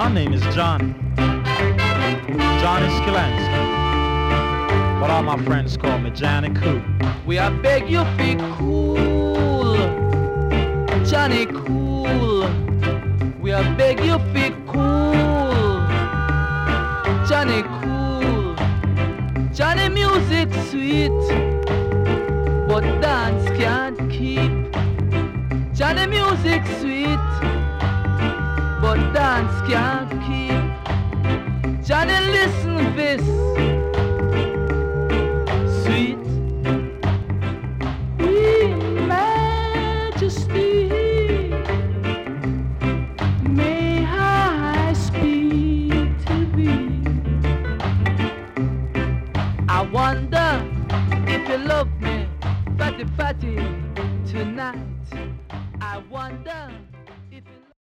name is Johnny. Johnny Skilansky. But all my friends call me Johnny Cool. We are beg you be cool, Johnny Cool. We are beg you be cool, Johnny Cool. Johnny music sweet, but dance can't keep. Johnny music sweet, but dance can't keep. Johnny listen this sweet. Majesty, may I speak to thee? I wonder if you love me, fatty fatty, tonight. I wonder if you